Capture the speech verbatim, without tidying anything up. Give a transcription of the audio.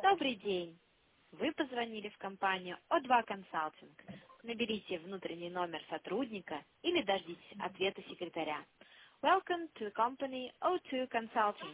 Добрый день. Вы позвонили в компанию о два Consulting. Наберите внутренний номер сотрудника или дождитесь ответа секретаря. Welcome to the company о два Consulting.